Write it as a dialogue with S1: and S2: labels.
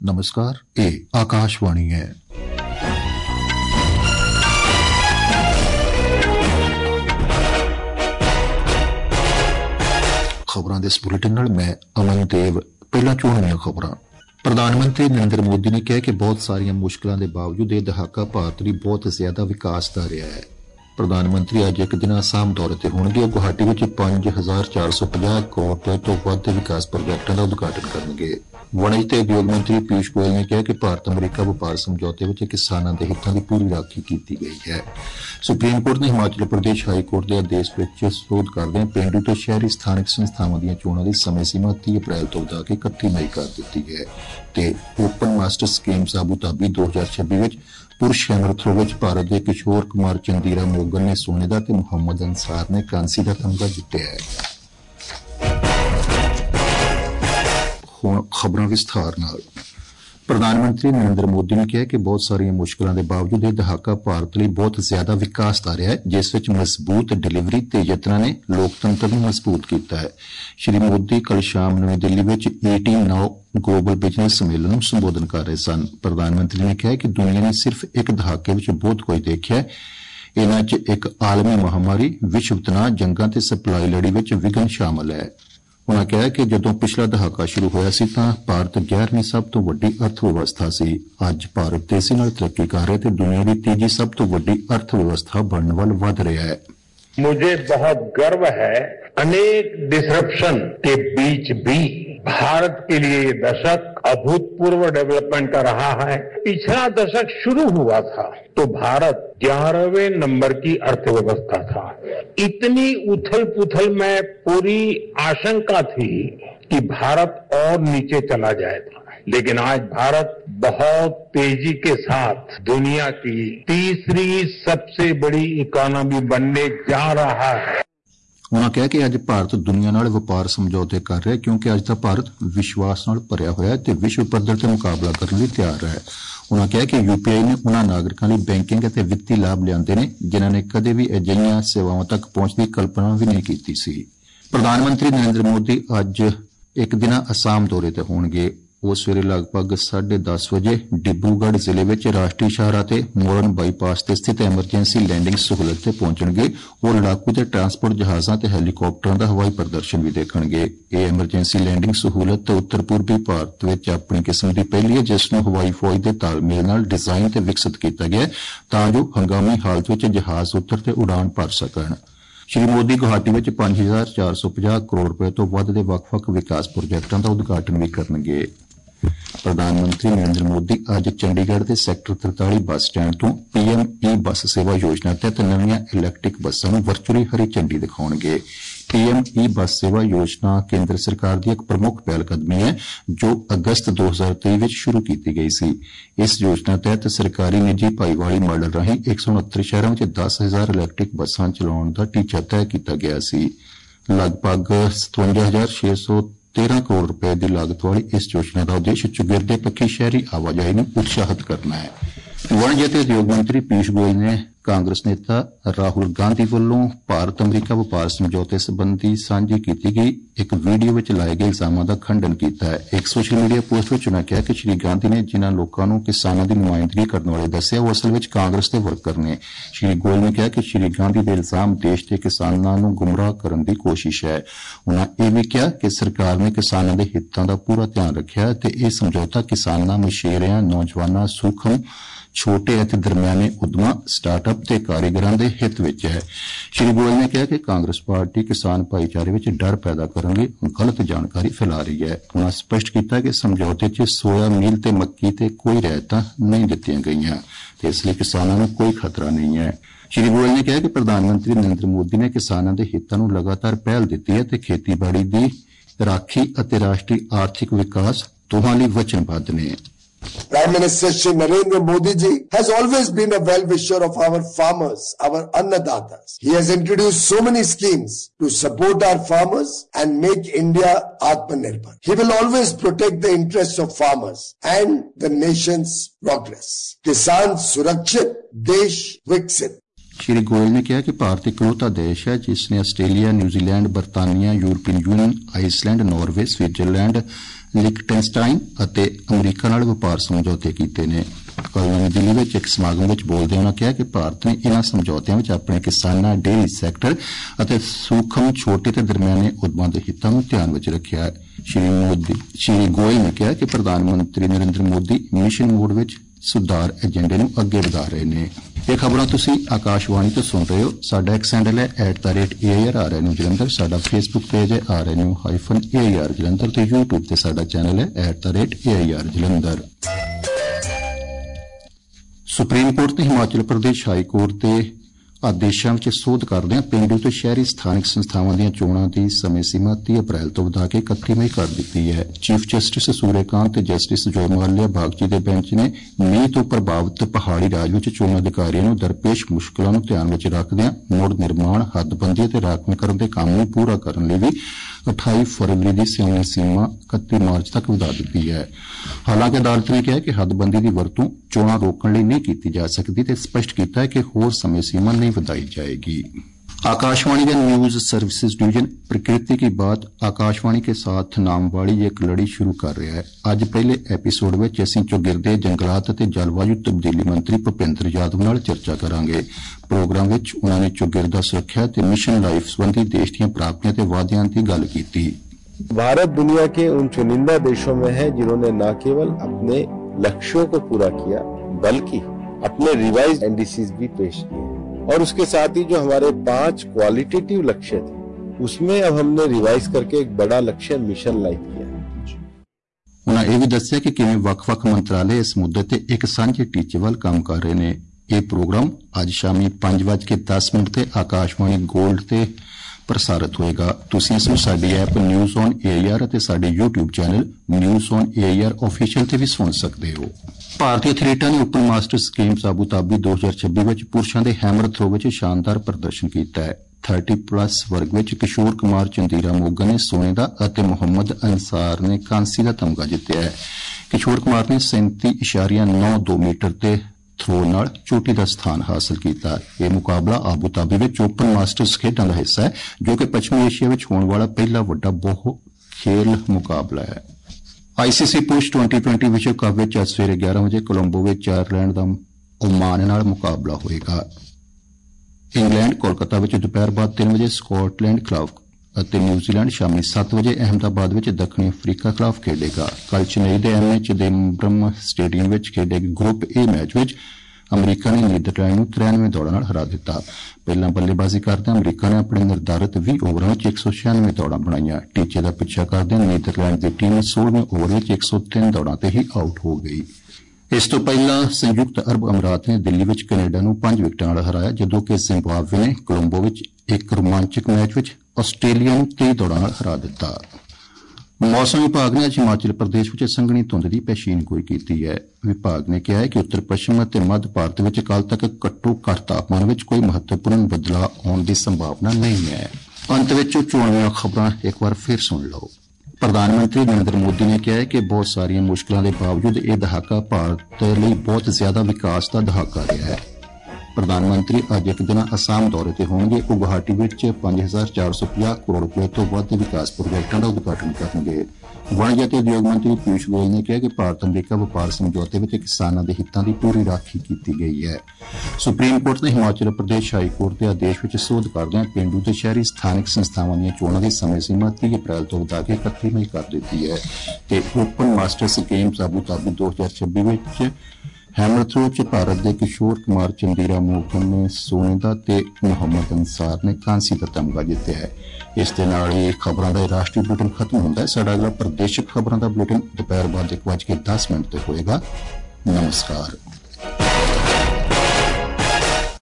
S1: नमस्कार, ये आकाशवाणी है। खबरां दे इस बुलेटिन नाल मैं अमन देव। पहला चुनियां खबरां। प्रधानमंत्री नरेंद्र मोदी ने कहा कि बहुत सारियां मुश्किलों के बावजूद यह दहाका भारत लई बहुत ज्यादा विकास दा रहा है। प्रधानमंत्री अज एक दिन आसाम दौरे ते होणगे। गुवाहाटी विच 5450 करोड़ रुपए तो वध के विकास प्रोजेक्टां दा उद्घाटन करनगे। वणज ते उद्योग मंत्री पीयूष गोयल ने कहा कि भारत अमरीका व्यापार समझौते विच किसानां दे हितां दी पूरी राखी कीती गई है। सुप्रीम कोर्ट ने हिमाचल प्रदेश हाई कोर्ट के आदेश विच सोध करदे पेंडू ते शहरी स्थानिक संस्थावां दीआं चोणां दी समय सीमा 30 अप्रैल तो वधा के 31 मई कर दित्ती है ते open masters games Abu 2026 विच पुरुष हैमर थ्रो विच भारत के किशोर कुमार चंदीरा मोगन ने सोने का ते मुहम्मद अंसार ने कांसी का तमगा जित्तिया है। खबरां विस्तार नाल। प्रधानमंत्री नरेंद्र मोदी ने कहा कि बहुत सारियां मुश्किलों के बावजूद यह दहाका भारत लई बहुत ज्यादा विकास दा रहा है, जिस विच मजबूत डिलीवरी ते यत्नां ने लोकतंत्र नूं मजबूत कीता है। श्री मोदी कल शाम नवी दिल्ली विच 18 ग्लोबल बिजनेस सम्मेलन नूं संबोधन कर रहे सन। प्रधानमंत्री ने कहा कि दुनिया ने सिर्फ एक दहाके विच बहुत कुछ देखिया है। इन्हां च एक आलमी महामारी, विश्व तनाव, जंगां ते सप्लाई लड़ी विच विघन शामिल है। उन्होंने कहा कि जदों पिछला दहाका शुरू होया सी तां भारत 11वीं सब तो वड्डी अर्थव्यवस्था सी। अज भारत तेजी नाल तरक्की कर रहा है ते दुनिया की तीजी सब तो वड्डी अर्थव्यवस्था बनने वाल वध रहा है।
S2: मुझे बहुत गर्व है, अनेक डिसरप्शन के बीच भी भारत के लिए ये दशक अभूतपूर्व डेवलपमेंट का रहा है। पिछला दशक शुरू हुआ था तो भारत 11वें नंबर की अर्थव्यवस्था था। इतनी उथल पुथल में पूरी आशंका थी कि भारत और नीचे चला जाएगा, लेकिन आज भारत बहुत तेजी के साथ दुनिया की तीसरी सबसे बड़ी इकोनॉमी बनने जा रहा है।
S1: उन्होंने कहा कि अज भारत दुनिया नाल व्यापार समझौते कर रहा है, क्योंकि अज दा भारत विश्वास नाल भरिया होया है ते विश्व पद्धर ते मुकाबला करने लई तैयार है। उन्होंने कहा कि यूपीआई ने उन्हां नागरिकां लई बैंकिंग ते वित्ती लाभ लिआंदे ने जिन्हां ने कदे भी अजिहियां सेवावां तक पहुंच दी कल्पना भी नहीं कीती सी। प्रधानमंत्री नरेंद्र मोदी अज एक दिन आसाम दौरे ते होणगे। वो सवेरे लगभग 10:30 बजे डिब्रूगढ़ जिले में राष्ट्रीय शाहरा ते मोरन बाईपास ते स्थित एमरजेंसी लैंडिंग सहूलत ते पहुंचणगे और लड़ाकू ते ट्रांसपोर्ट जहाज़ां ते हैलीकॉप्टरां दा हवाई प्रदर्शन भी देखणगे। यह एमरजेंसी लैंडिंग सहूलत उत्तर पूर्वी भारत विच अपनी किस्म की पहली है, जिसनूं हवाई फौज के तालमेल नाल डिजाइन ते विकसित किया गया तां जो हंगामी हालत विच जहाज उतर ते उड़ान भर सकण। श्री मोदी गुवाहाटी में 5450 करोड़ रुपए तो वध के वक्-वक् विकास प्रोजेक्टां का उद्घाटन भी करनगे। प्रधानमंत्री नरेंद्र मोदी अज चंडीगढ़ के सैक्टर 43 बस स्टैंड तो पीएम ई बस सेवा योजना तहत नवीं इलैक्ट्रिक बसां नूं वर्चुअली हरी झंडी दिखाउणगे। पीएम ई बस सेवा योजना केंद्र सरकार की एक प्रमुख पहलकदमी है जो अगस्त 2023 में शुरू की गई सी। इस योजना तहत सरकारी निजी भाईवाली मॉडल राहीं 169 शहरों में 10,000 इलैक्ट्रिक बसां चलाउण दा टीचा तय किया गया सी। लगभग 57,613 करोड़ रुपए की लागत वाली इस योजना का उद्देश्य चौगिरदे पक्की शहरी आवाजाही में उत्साहित करना है। वाणिज्य ते उद्योग मंत्री पीयूष गोयल ने कांग्रेस नेता राहुल गांधी वालों भारत अमरीका व्यापार समझौते संबंधी सांझी की गई एक वीडियो में लाए गए इल्जामां का खंडन किया है। एक सोशल मीडिया पोस्ट में उन्होंने कहा कि श्री गांधी ने जिन्हां लोकां नूं किसानां दी नुमाइंदगी करने वाले दस्सिया वो असल में कांग्रेस के वर्कर ने। श्री गोयल ने कहा कि श्री गांधी के इल्जाम देश के किसानां नूं गुमराह करने की कोशिश है। उन्होंने यह भी कहा कि सरकार ने किसानां दे हितां दा पूरा ध्यान रखिया ते यह समझौता किसानां, मछेरियां, नौजवानां, सूक्ष्म छोटे ਅਤੇ दरमियाने उद्यमां, स्टार्टअप ते कारीगरां दे हित विच है। श्री गोयल ने कहा कि कांग्रेस पार्टी किसान भाईचारे विच डर पैदा करने लई गलत जानकारी फैला रही है। उन्होंने स्पष्ट किया कि समझौते च सोया मील ते मक्की ते कोई रियायतां नहीं दित्तियां गईयां ते इसलिए किसानां नूं कोई खतरा नहीं है। श्री गोयल ने कहा कि प्रधानमंत्री नरेंद्र मोदी ने किसानां दे हितां नूं लगातार पहल दित्ती है ते खेतीबाड़ी दी राखी अते राष्ट्रीय आर्थिक विकास दोहां लई वचनबद्ध ने।
S3: Prime Minister Shri Narendra Modi ji has always been a well-wisher of our farmers, our annadatas. He has introduced so many schemes to support our farmers and make India Atmanirbhar. He will always protect the interests of farmers and the nation's progress. Kisan Surakshit, Desh Viksit.
S1: Shri Goyal ने कहा कि भारत इकलौता देश है जिसने Australia, New Zealand, बरतानिया, यूरोपीय union, Iceland, Norway, Switzerland, Liechtenstein ਅਤੇ ਅਮਰੀਕਾ ਨਾਲ ਵਪਾਰ ਸਮਝੌਤੇ ਕੀਤੇ ਨੇ। ਕੱਲ੍ਹ ਨਵੀਂ ਦਿੱਲੀ ਵਿੱਚ ਇੱਕ ਸਮਾਗਮ ਵਿੱਚ ਬੋਲਦੇ ਉਹਨਾਂ ਕਿਹਾ ਕਿ ਭਾਰਤ ਨੇ ਇਨ੍ਹਾਂ ਸਮਝੌਤਿਆਂ ਵਿੱਚ ਆਪਣੇ ਕਿਸਾਨਾਂ, ਡੇਅਰੀ ਸੈਕਟਰ ਅਤੇ ਸੂਖਮ, ਛੋਟੇ ਤੇ ਦਰਮਿਆਨੇ ਉਦਮਾਂ ਦੇ ਹਿੱਤਾਂ ਨੂੰ ਧਿਆਨ ਵਿੱਚ ਰੱਖਿਆ ਹੈ। ਸ਼੍ਰੀ ਗੋਇਲ ਨੇ ਕਿਹਾ ਕਿ ਪ੍ਰਧਾਨ ਮੰਤਰੀ ਨਰਿੰਦਰ ਮੋਦੀ ਮਿਸ਼ਨ ਮੋਡ ਵਿੱਚ ਸੁਧਾਰ ਏਜੰਡੇ ਨੂੰ ਅੱਗੇ ਵਧਾ ਰਹੇ ਨੇ। ਇਹ ਖਬਰਾਂ ਤੁਸੀਂ ਆਕਾਸ਼ਵਾਣੀ ਤੋਂ ਸੁਣ ਰਹੇ ਹੋ। ਸਾਡਾ ਐਕਸ ਹੈਂਡਲ ਹੈ @AIR ਜਲੰਧਰ। ਸਾਡਾ ਫੇਸਬੁੱਕ ਪੇਜ ਹੈ RNU-AIR ਜਲੰਧਰ ਤੇ YouTube ਤੇ ਸਾਡਾ ਚੈਨਲ ਹੈ @AIR ਜਲੰਧਰ। ਸੁਪਰੀਮ ਕੋਰਟ ਨੇ ਹਿਮਾਚਲ ਪ੍ਰਦੇਸ਼ ਹਾਈ ਕੋਰਟ ਦੇ ਆਦੇਸ਼ਾਂ ਵਿੱਚ ਸੋਧ ਕਰਦਿਆਂ ਪੇਂਡੂ ਤੇ ਸ਼ਹਿਰੀ ਸਥਾਨਕ ਸੰਸਥਾਵਾਂ ਦੀਆਂ ਚੋਣਾਂ ਦੀ ਸਮੇਂ ਸੀਮਾ 30 ਅਪ੍ਰੈਲ ਤੋਂ ਵਧਾ ਕੇ 31 ਮਈ ਕਰ ਦਿੱਤੀ ਹੈ। ਚੀਫ ਜਸਟਿਸ ਸੂਰਯਕਾਂਤ ਤੇ ਜਸਟਿਸ ਜੋਏ ਮਹੱਲਿਆ ਬਾਗਚੀ ਦੇ ਬੈਂਚ ਨੇ ਮੀਂਹ ਤੋਂ ਪ੍ਰਭਾਵਿਤ ਪਹਾੜੀ ਰਾਜ ਵਿੱਚ ਚੋਣ ਅਧਿਕਾਰੀਆਂ ਨੂੰ ਦਰਪੇਸ਼ ਮੁਸ਼ਕਲਾਂ ਨੂੰ ਧਿਆਨ ਵਿੱਚ ਰੱਖਦਿਆਂ ਮੁੜ ਨਿਰਮਾਣ, ਹੱਦਬੰਦੀ ਅਤੇ ਰਾਖਵੀਕਰਨ ਦੇ ਕੰਮ ਨੂੰ ਪੂਰਾ ਕਰਨ ਲਈ ਵੀ 28 ਫਰਵਰੀ ਦੀ ਸਮੇਂ ਸੀਮਾ 31 ਮਾਰਚ ਤੱਕ ਵਧਾ ਦਿੱਤੀ ਹੈ। ਹਾਲਾਂਕਿ ਅਦਾਲਤ ਨੇ ਕਿਹਾ ਕਿ ਹੱਦਬੰਦੀ ਦੀ ਵਰਤੋਂ ਚੋਣਾਂ ਰੋਕਣ ਲਈ ਨਹੀਂ ਕੀਤੀ ਜਾ ਸਕਦੀ ਤੇ ਸਪਸ਼ਟ ਕੀਤਾ ਹੈ ਕਿ ਹੋਰ ਸਮੇਂ ਸੀਮਾ नहीं बताई जाएगी। आकाशवाणी का न्यूज सर्विसेज डिवीजन प्रकृति की बात आकाशवाणी के साथ नाम वाली एक लड़ी शुरू कर रहा है। आज पहले एपीसोड में असीं चौगिरदे जंगलात ते जलवायु तब्दीली मंत्री भुपेंद्र यादव नाल चर्चा करांगे। प्रोग्राम विच उन्हां ने चौगिरदा सुरक्षा ते मिशन लाइफ संबंधी देश दीआं प्राप्तियां ते वादियां दी गल कीती।
S4: भारत दुनिया के उन चुनिंदा देशों में है जिन्होंने न केवल अपने लक्ष्यों को पूरा किया बल्कि अपने रिवाइज एनडीसीज भी पेश किए और उसके साथ ही जो हमारे 5 क्वालिटेटिव लक्ष्य थे उसमें अब हमने रिवाइज करके एक बड़ा लक्ष्य मिशन लाइफ किया।
S1: उन्होंने यह भी दस्सिया कि किवें वख-वख मंत्रालय इस मुद्दे ते एक सांझे टीचे वाल काम कर रहे ने। यह प्रोग्राम आज शामी 5:10 ते आकाशवाणी गोल्ड ते प्रसारित होएगा। तुसीं इस नूं साडी ऐप न्यूज़ ऑन AIR ਅਤੇ ਸਾਡੇ YouTube channel news on AIR official ਤੇ ਵੀ ਸੁਣ ਸਕਦੇ ਹੋ। ਭਾਰਤੀ ਐਥਲੀਟਾਂ ਨੇ open masters games Abu 2026 ਵਿੱਚ ਪੁਰਸ਼ਾਂ ਦੇ ਹੈਮਰ ਥਰੋ ਵਿੱਚ ਸ਼ਾਨਦਾਰ ਪ੍ਰਦਰਸ਼ਨ ਕੀਤਾ ਹੈ। 30+ ਵਰਗ ਵਿੱਚ ਕਿਸ਼ੋਰ ਕੁਮਾਰ ਚੰਦੀਰਾ ਮੋਗਾ ਨੇ ਸੋਨੇ ਦਾ ਅਤੇ ਮੁਹੰਮਦ ਅੰਸਾਰ ਨੇ ਕਾਂਸੀ ਦਾ ਤਮਗਾ ਜਿੱਤਿਆ ਹੈ। ਕਿਸ਼ੋਰ ਕੁਮਾਰ ਨੇ 37.92 ਮੀਟਰ ਤੇ ਥਰੋ ਨਾਲ ਚੋਟੀ ਦਾ ਸਥਾਨ ਹਾਸਲ ਕੀਤਾ। ਇਹ ਮੁਕਾਬਲਾ Abu Dhabi open masters ਖੇਡਾਂ ਦਾ ਹਿੱਸਾ ਹੈ ਜੋ ਕਿ ਪੱਛਮੀ ਏਸ਼ੀਆ ਵਿੱਚ ਹੋਣ ਵਾਲਾ ਪਹਿਲਾ ਵੱਡਾ ਬਹੁ ਖੇਲ ਮੁਕਾਬਲਾ ਹੈ। ICC ਪੁਰਸ਼ 2020 ਵਿਸ਼ਵ ਕੱਪ ਵਿੱਚ ਅੱਜ ਸਵੇਰੇ 11 ਵਜੇ ਕੋਲੰਬੋ ਵਿੱਚ ਆਇਰਲੈਂਡ ਦਾ ਓਮਾਨ ਨਾਲ ਮੁਕਾਬਲਾ ਹੋਏਗਾ। ਇੰਗਲੈਂਡ ਕੋਲਕਾਤਾ ਵਿੱਚ ਦੁਪਹਿਰ ਬਾਅਦ 3 ਵਜੇ ਸਕਾਟਲੈਂਡ ਖਿਲਾਫ ਅਤੇ ਨਿਊਜ਼ੀਲੈਂਡ ਸ਼ਾਮੀ 7 ਵਜੇ ਅਹਿਮਦਾਬਾਦ ਵਿੱਚ ਦੱਖਣੀ ਅਫਰੀਕਾ ਖਿਲਾਫ ਖੇਡੇਗਾ। ਕੱਲ੍ਹ ਚੇਨਈ ਦੇ MH ਚਿਦੰਬਰਮ ਸਟੇਡੀਅਮ ਵਿੱਚ ਖੇਡੇ ਗਏ ਗਰੁੱਪ A ਮੈਚ ਵਿੱਚ ਅਮਰੀਕਾ ਨੇ ਨੀਦਰਲੈਂਡ ਨੂੰ 93 ਦੌੜਾਂ ਨਾਲ ਹਰਾ ਦਿੱਤਾ। ਪਹਿਲਾਂ ਬੱਲੇਬਾਜ਼ੀ ਕਰਦਿਆਂ ਅਮਰੀਕਾ ਨੇ ਆਪਣੇ ਨਿਰਧਾਰਿਤ 20 ਓਵਰਾਂ ਵਿੱਚ 196 ਦੌੜਾਂ ਬਣਾਈਆਂ। ਟੀਚੇ ਦਾ ਪਿੱਛਾ ਕਰਦਿਆਂ ਨੀਦਰਲੈਂਡ ਦੀ ਟੀਮ 16ਵੇਂ ਓਵਰ ਵਿੱਚ 103 ਦੌੜਾਂ ਤੇ ਹੀ ਆਊਟ ਹੋ ਗਈ। ਇਸ ਤੋਂ ਪਹਿਲਾਂ ਸੰਯੁਕਤ ਅਰਬ ਅਮਰਾਤ ਨੇ ਦਿੱਲੀ ਵਿੱਚ ਕੈਨੇਡਾ ਨੂੰ 5 ਵਿਕਟਾਂ ਨਾਲ ਹਰਾਇਆ, ਜਦੋਂ ਕਿ ਜ਼ਿੰਬਾਬਵੇ ਨੇ ਕੋਲੰਬੋ ਵਿੱਚ ਇੱਕ ਰੋਮਾਂਚਕ ਮੈਚ ਵਿੱਚ ਆਸਟ੍ਰੇਲੀਆ ਨੂੰ 23 ਦੌੜਾਂ ਨਾਲ ਹਰਾ ਦਿੱਤਾ। ਮੌਸਮ ਵਿਭਾਗ ਨੇ ਅੱਜ ਹਿਮਾਚਲ ਪ੍ਰਦੇਸ਼ ਵਿੱਚ ਸੰਘਣੀ ਧੁੰਦ ਦੀ ਪੇਸ਼ੀਨਗੋਈ ਕੀਤੀ ਹੈ। ਵਿਭਾਗ ਨੇ ਕਿਹਾ ਹੈ ਕਿ ਉੱਤਰ ਪੱਛਮ ਅਤੇ ਮੱਧ ਭਾਰਤ ਵਿੱਚ ਕੱਲ੍ਹ ਤੱਕ ਘੱਟੋ-ਘੱਟ ਤਾਪਮਾਨ ਵਿੱਚ ਕੋਈ ਮਹੱਤਵਪੂਰਨ ਬਦਲਾਅ ਆਉਣ ਦੀ ਸੰਭਾਵਨਾ ਨਹੀਂ ਹੈ। ਅੰਤ ਵਿੱਚ ਚੋਣਵੀਆਂ ਖਬਰਾਂ ਇੱਕ ਵਾਰ ਫਿਰ ਸੁਣ ਲਓ। ਪ੍ਰਧਾਨ ਮੰਤਰੀ ਨਰਿੰਦਰ ਮੋਦੀ ਨੇ ਕਿਹਾ ਹੈ ਕਿ ਬਹੁਤ ਸਾਰੀਆਂ ਮੁਸ਼ਕਲਾਂ ਦੇ ਬਾਵਜੂਦ ਇਹ ਦਹਾਕਾ ਭਾਰਤ ਲਈ ਬਹੁਤ ਜ਼ਿਆਦਾ ਵਿਕਾਸ ਦਾ ਦਹਾਕਾ ਰਿਹਾ ਹੈ। ਪ੍ਰਧਾਨ ਮੰਤਰੀ ਅੱਜ ਇੱਕ ਦਿਨ ਅਸਾਮ ਦੌਰੇ ਤੇ ਹੋਣਗੇ। ਉਹ ਗੁਵਾਹਾਟੀ ਵਿੱਚ 5450 ਕਰੋੜ ਰੁਪਏ ਤੋਂ ਵੱਧ ਦੇ ਵਿਕਾਸ ਪ੍ਰੋਜੈਕਟਾਂ ਦਾ ਉਦਘਾਟਨ ਕਰਨਗੇ। ਵਣਜ ਅਤੇ ਉਦਯੋਗ ਮੰਤਰੀ ਪੀਯੂਸ਼ ਗੋਇਲ ਨੇ ਕਿਹਾ ਕਿ ਭਾਰਤ ਅਮਰੀਕਾ ਵਪਾਰ ਸਮਝੌਤੇ ਵਿੱਚ ਕਿਸਾਨਾਂ ਦੇ ਹਿੱਤਾਂ ਦੀ ਪੂਰੀ ਰਾਖੀ ਕੀਤੀ ਗਈ ਹੈ। ਸੁਪਰੀਮ ਕੋਰਟ ਨੇ ਹਿਮਾਚਲ ਪ੍ਰਦੇਸ਼ ਹਾਈ ਕੋਰਟ ਦੇ ਆਦੇਸ਼ ਵਿੱਚ ਸੋਧ ਕਰਦਿਆਂ ਪੇਂਡੂ ਤੇ ਸ਼ਹਿਰੀ ਸਥਾਨਕ ਸੰਸਥਾਵਾਂ ਦੀਆਂ ਚੋਣਾਂ ਦੀ ਸਮੇਂ ਸੀਮਾ 30 ਅਪ੍ਰੈਲ ਤੋਂ ਵਧਾ ਕੇ 31 ਮਈ ਕਰ ਦਿੱਤੀ ਹੈ ਤੇ open masters games Abu 2026 ਵਿੱਚ ਹੈਮਰ ਥਰੋ ਚ ਭਾਰਤ ਦੇ ਕਿਸ਼ੋਰ ਕੁਮਾਰ ਚੰਦੀਰਾ ਮੋਗਨ ਨੇ ਸੋਨੇ ਦਾ ਤੇ ਮੁਹੰਮਦ ਅੰਸਾਰ ਨੇ ਕਾਂਸੀ ਦਾ ਤਮਗਾ ਜਿੱਤਿਆ ਹੈ। ਇਸ ਦੇ ਨਾਲ ਹੀ ਖਬਰਾਂ ਦਾ ਰਾਸ਼ਟਰੀ ਬੁਲੇਟਿਨ ਖਤਮ ਹੁੰਦਾ ਹੈ। ਸਾਡਾ ਅਗਲਾ ਪ੍ਰਦੇਸ਼ਿਕ ਖਬਰਾਂ ਦਾ ਬੁਲੇਟਿਨ ਦੁਪਹਿਰ ਬਾਅਦ 1:10 ਤੇ ਹੋਏਗਾ। ਨਮਸਕਾਰ।